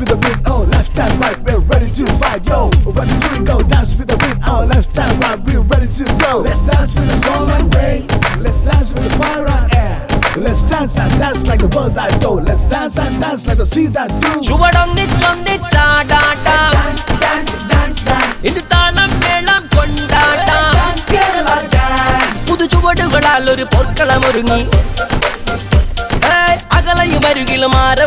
with the beat. Oh, left and right, we're ready to fight. Yo, ready to go. Dance with the beat. Oh, left and right, we're ready to go. Let's dance with the storm and rain. Let's dance with the fire and air. Let's dance and dance like the world that go. Let's dance and dance like the sea that do. ചുവടൊന്നി ചൊന്നിച്ചാടാടാം Dance, dance, dance, dance. ഇത് താളം മേളം കൊണ്ടാടാം Dance, Kerala dance. പുതു ചുവടുകളാൽ ഒരു പോർക്കളം ഒരുങ്ങി അകലയും അരുകിലും ആര